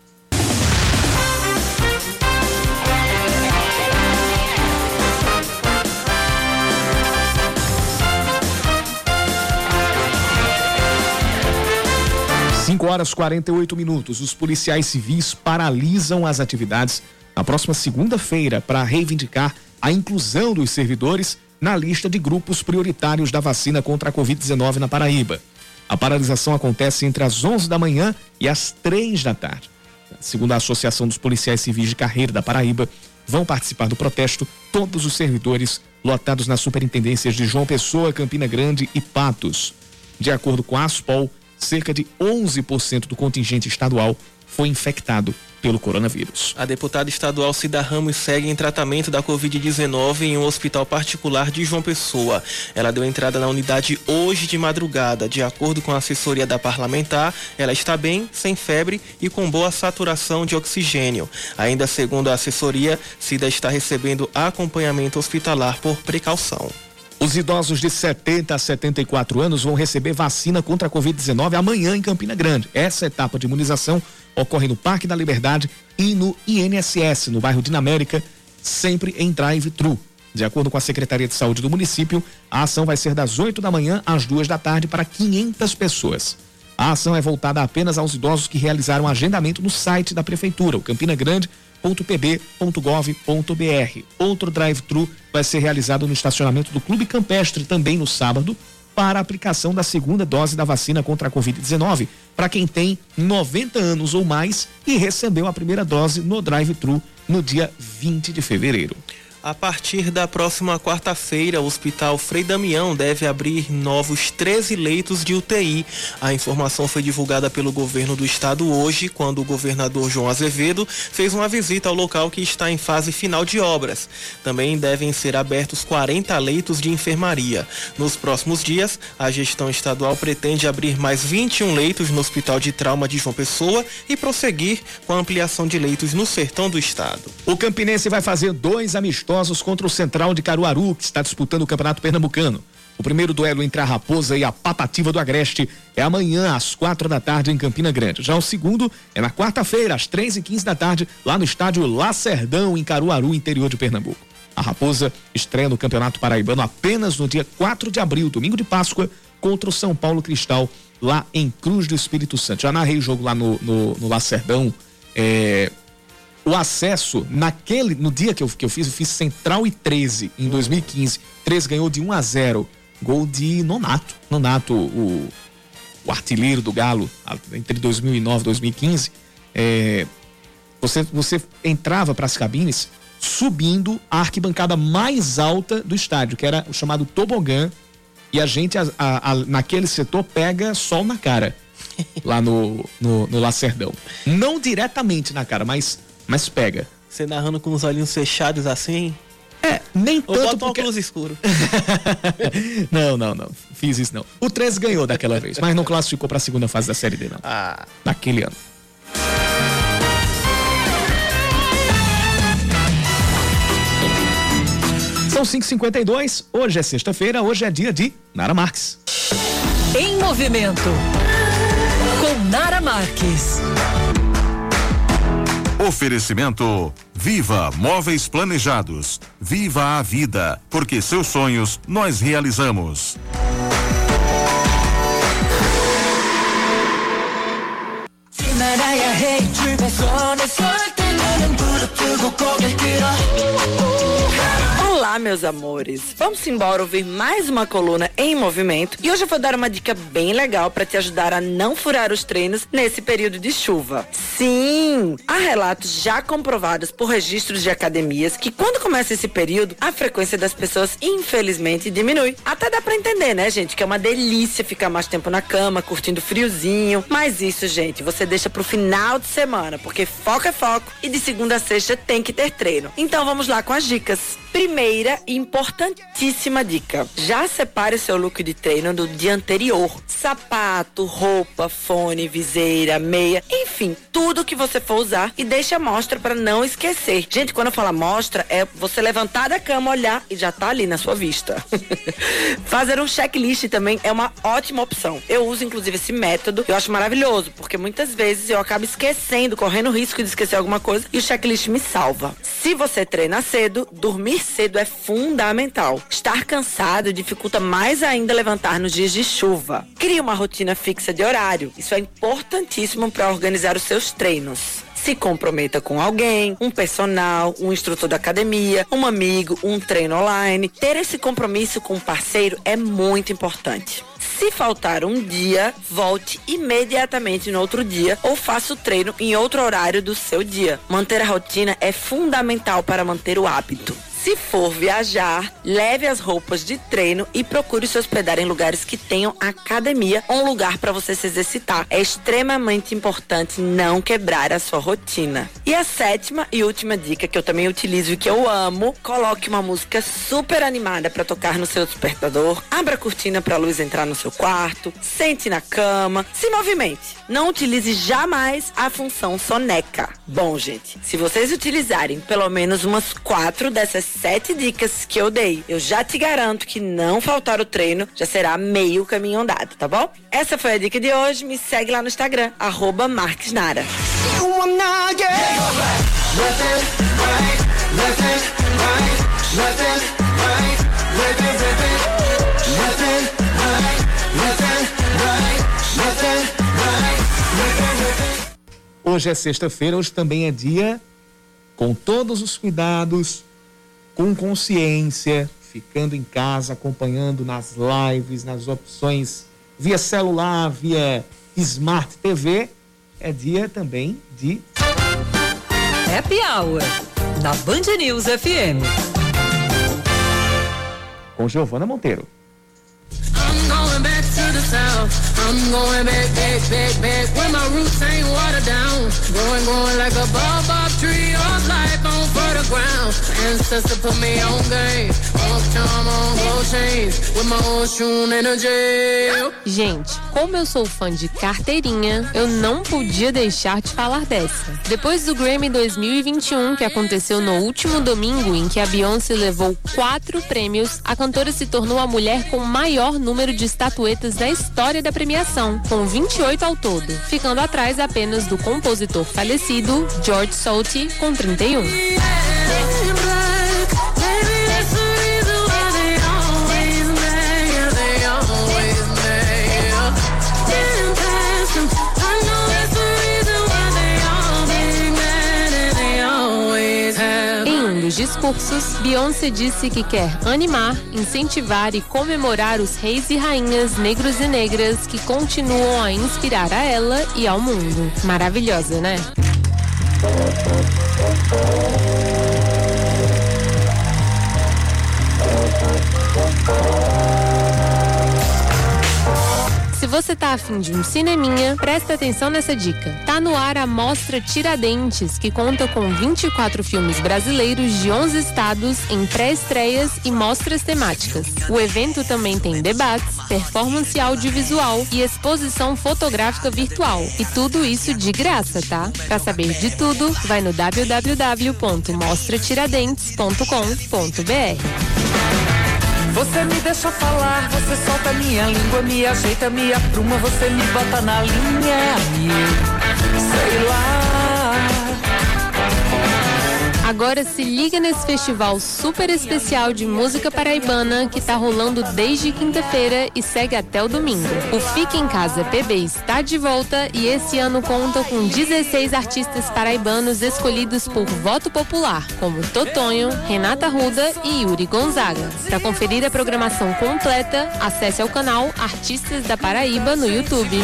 cinco horas e quarenta e oito minutos. Os policiais civis paralisam as atividades na próxima segunda-feira para reivindicar a inclusão dos servidores na lista de grupos prioritários da vacina contra a covid dezenove na Paraíba. A paralisação acontece entre as onze da manhã e as três da tarde. Segundo a Associação dos Policiais Civis de Carreira da Paraíba, vão participar do protesto todos os servidores lotados nas superintendências de João Pessoa, Campina Grande e Patos. De acordo com a Aspol, cerca de onze por cento do contingente estadual foi infectado pelo coronavírus. A deputada estadual Cida Ramos segue em tratamento da covid dezenove em um hospital particular de João Pessoa. Ela deu entrada na unidade hoje de madrugada. De acordo com a assessoria da parlamentar, ela está bem, sem febre e com boa saturação de oxigênio. Ainda segundo a assessoria, Cida está recebendo acompanhamento hospitalar por precaução. Os idosos de setenta a setenta e quatro anos vão receber vacina contra a covid dezenove amanhã em Campina Grande. Essa etapa de imunização ocorre no Parque da Liberdade e no I N S S, no bairro Dinamérica, sempre em drive-thru. De acordo com a Secretaria de Saúde do município, a ação vai ser das oito da manhã às duas da tarde para quinhentas pessoas. A ação é voltada apenas aos idosos que realizaram agendamento no site da Prefeitura, o campina grande ponto p b ponto gov ponto b r. Outro drive-thru vai ser realizado no estacionamento do Clube Campestre também no sábado para a aplicação da segunda dose da vacina contra a covid dezenove para quem tem noventa anos ou mais e recebeu a primeira dose no drive-thru no dia vinte de fevereiro. A partir da próxima quarta-feira, o Hospital Frei Damião deve abrir novos treze leitos de U T I. A informação foi divulgada pelo governo do estado hoje, quando o governador João Azevedo fez uma visita ao local que está em fase final de obras. Também devem ser abertos quarenta leitos de enfermaria. Nos próximos dias, a gestão estadual pretende abrir mais vinte e um leitos no Hospital de Trauma de João Pessoa e prosseguir com a ampliação de leitos no sertão do estado. O Campinense vai fazer dois amistosos contra o Central de Caruaru, que está disputando o Campeonato Pernambucano. O primeiro duelo entre a Raposa e a Patativa do Agreste é amanhã às quatro da tarde em Campina Grande. Já o segundo é na quarta-feira às três e quinze da tarde lá no estádio Lacerdão em Caruaru, interior de Pernambuco. A Raposa estreia no Campeonato Paraibano apenas no dia quatro de abril, domingo de Páscoa, contra o São Paulo Cristal lá em Cruz do Espírito Santo. Já narrei o jogo lá no, no, no Lacerdão. É... O acesso, naquele, no dia que eu, que eu fiz, eu fiz Central e treze, em dois mil e quinze. treze ganhou de um a zero. Gol de Nonato. Nonato, o, o artilheiro do Galo, entre dois mil e nove e dois mil e quinze. É, você, você entrava para as cabines subindo a arquibancada mais alta do estádio, que era o chamado tobogã. E a gente, a, a, a, naquele setor, pega sol na cara. Lá no, no, no Lacerdão. Não diretamente na cara, mas... Mas pega. Você narrando com os olhinhos fechados assim? É, nem tanto. Ou bota porque... um óculos escuro. não, não, não. Fiz isso não. O treze ganhou daquela vez, mas não classificou para a segunda fase da Série D, não. Ah. Naquele ano. São cinco e cinquenta e dois, hoje é sexta-feira, hoje é dia de Nara Marques. Em movimento, com Nara Marques. Oferecimento Viva Móveis Planejados. Viva a vida, porque seus sonhos nós realizamos. Olá, meus amores. Vamos embora ouvir mais uma coluna em movimento e hoje eu vou dar uma dica bem legal para te ajudar a não furar os treinos nesse período de chuva. Sim, há relatos já comprovados por registros de academias que quando começa esse período, a frequência das pessoas infelizmente diminui. Até dá para entender, né, gente, que é uma delícia ficar mais tempo na cama, curtindo friozinho, mas isso, gente, você deixa pro final de semana, porque foco é foco e de segunda a sexta tem que ter treino. Então vamos lá com as dicas. Primeira e importantíssima dica: já separe o seu look de treino do dia anterior. Sapato, roupa, fone, viseira, meia, enfim, tudo que você for usar e deixe a mostra para não esquecer. Gente, quando eu falo mostra, é você levantar da cama, olhar e já tá ali na sua vista. Fazer um checklist também é uma ótima opção. Eu uso inclusive esse método, eu acho maravilhoso, porque muitas vezes eu acabo esquecendo, correndo risco de esquecer alguma coisa e o checklist me salva. Se você treina cedo, dormir cedo é fundamental. Estar cansado dificulta mais ainda levantar nos dias de chuva. Crie uma rotina fixa de horário. Isso é importantíssimo para organizar os seus treinos. Se comprometa com alguém, um personal, um instrutor da academia, um amigo, um treino online. Ter esse compromisso com um parceiro é muito importante. Se faltar um dia, volte imediatamente no outro dia ou faça o treino em outro horário do seu dia. Manter a rotina é fundamental para manter o hábito. Se for viajar, leve as roupas de treino e procure se hospedar em lugares que tenham academia ou um lugar para você se exercitar. É extremamente importante não quebrar a sua rotina. E a sétima e última dica que eu também utilizo e que eu amo: coloque uma música super animada para tocar no seu despertador, abra a cortina para a luz entrar no seu quarto, sente na cama, se movimente. Não utilize jamais a função soneca. Bom, gente, se vocês utilizarem pelo menos umas quatro dessas sete dicas que eu dei, eu já te garanto que não faltar o treino já será meio caminho andado, tá bom? Essa foi a dica de hoje. Me segue lá no Instagram, arroba Marques Nara. Hoje é sexta-feira, hoje também é dia com todos os cuidados, com consciência, ficando em casa, acompanhando nas lives, nas opções via celular, via Smart T V. É dia também de Happy Hour, na Band News F M. Com Giovana Monteiro. I'm going back to the south. I'm going back, back, back, back. Where my roots ain't watered down. Growing, growing like a baobab tree. Of life on fertile ground. Ancestor put me on game. Off charm on gold chains. With my old shoe energy. Gente, como eu sou fã de carteirinha, eu não podia deixar de falar dessa. Depois do Grammy dois mil e vinte e um, que aconteceu no último domingo, em que a Beyoncé levou quatro prêmios, a cantora se tornou a mulher com maior número de estatuetas da história da premiação, com vinte e oito ao todo, ficando atrás apenas do compositor falecido George Solti, com trinta e um. Discursos, Beyoncé disse que quer animar, incentivar e comemorar os reis e rainhas negros e negras que continuam a inspirar a ela e ao mundo. Maravilhosa, né? se você tá afim de um cineminha, presta atenção nessa dica. Tá no ar a Mostra Tiradentes, que conta com vinte e quatro filmes brasileiros de onze estados em pré-estreias e mostras temáticas. O evento também tem debates, performance audiovisual e exposição fotográfica virtual. E tudo isso de graça, tá? Pra saber de tudo, vai no w w w ponto mostra tiradentes ponto com ponto b r. Você me deixa falar, você solta minha língua, me ajeita, me apruma, você me bota na linha, sei lá. Agora se liga nesse festival super especial de música paraibana que tá rolando desde quinta-feira e segue até o domingo. O Fica em Casa P B está de volta e esse ano conta com dezesseis artistas paraibanos escolhidos por voto popular, como Totonho, Renata Ruda e Yuri Gonzaga. Para conferir a programação completa, acesse ao canal Artistas da Paraíba no YouTube.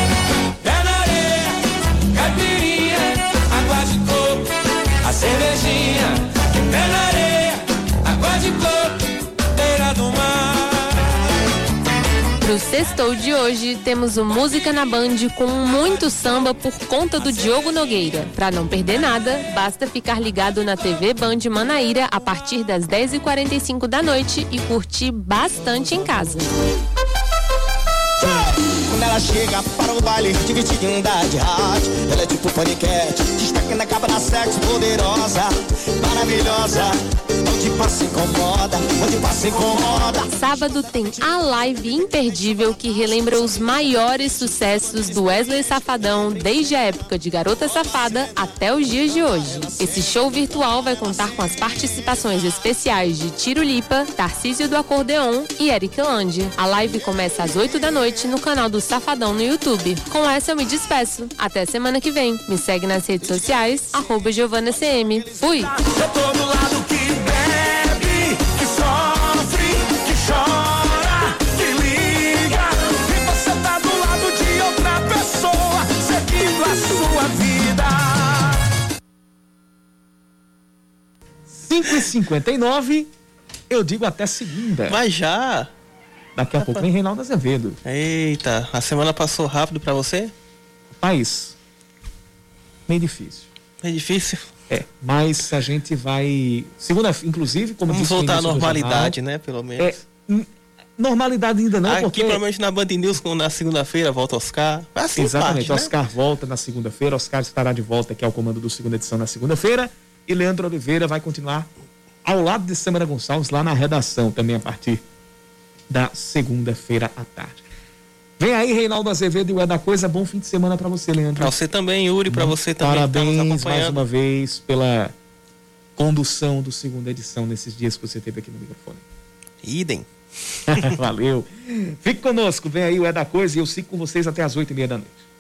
A cervejinha, pé na areia, água de coco, beira do mar. Pro Sextou de hoje, temos o Música na Band com muito samba por conta do Diogo Nogueira. Pra não perder nada, basta ficar ligado na T V Band Manaíra a partir das dez e quarenta e cinco da noite e curtir bastante em casa. Quando ela chega para o baile, tique-tique anda de rádio. Ela é tipo paniquete, destaque na capa da sexo, poderosa, maravilhosa. Onde passa incomoda, onde passa incomoda. Sábado tem a live imperdível que relembra os maiores sucessos do Wesley Safadão desde a época de Garota Safada até os dias de hoje. Esse show virtual vai contar com as participações especiais de Tiro Lipa, Tarcísio do Acordeon e Eric Lande. A live começa às oito da noite no canal do Safadão no YouTube. Com essa eu me despeço. Até semana que vem. Me segue nas redes sociais, arroba Giovana C M. Fui! Eu tô do lado que bebe, que sofre, que chora, que liga. E você tá do lado de outra pessoa, seguindo a sua vida. cinco e cinquenta e nove, eu digo até segunda. Mas já... Daqui a pouco vem Reinaldo Azevedo. Eita, a semana passou rápido pra você? Rapaz, meio difícil. Meio difícil? É, mas a gente vai... Segunda, inclusive, como Vamos disse voltar à no normalidade, jornal, né, pelo menos. É, normalidade ainda não, Aqui, porque... provavelmente na Band News, na segunda-feira, volta Oscar. Vai assim, exatamente, parte, Oscar né? volta na segunda-feira, Oscar estará de volta aqui ao comando do segunda edição na segunda-feira, e Leandro Oliveira vai continuar ao lado de Samara Gonçalves, lá na redação, também a partir da segunda-feira à tarde. Vem aí, Reinaldo Azevedo e o É da Coisa. Bom fim de semana para você, Leandro. Para você também, Yuri, para você também. Parabéns tá mais uma vez pela condução do segunda edição nesses dias que você teve aqui no microfone. Idem. Valeu. Fique conosco, vem aí o É da Coisa e eu sigo com vocês até as oito e meia da noite.